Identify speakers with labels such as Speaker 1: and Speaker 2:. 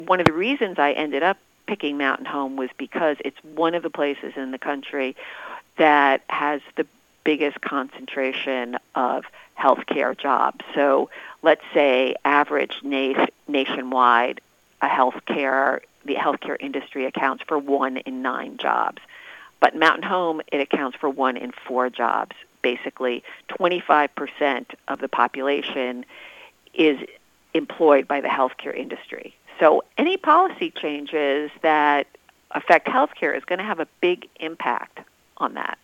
Speaker 1: one of the reasons I ended up picking Mountain Home was because it's one of the places in the country that has the biggest concentration of healthcare jobs. So let's say average nationwide, the healthcare industry accounts for 1 in 9 jobs. But Mountain Home, it accounts for 1 in 4 jobs. Basically, 25% of the population is employed by the healthcare industry. So any policy changes that affect healthcare is going to have a big impact on that.